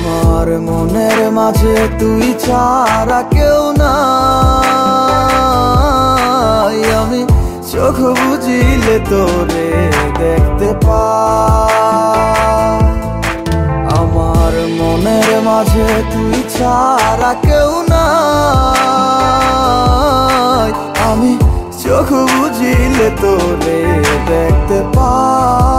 আমার মনের মাঝে তুই ছাড়া কেউ নাই, আমি চোখ বুঝিলে তোরে দেখতে পাই। আমার মনের মাঝে তুই ছাড়া কেউ নাই, আমি চোখ বুঝিলে তোরে দেখতে পাই।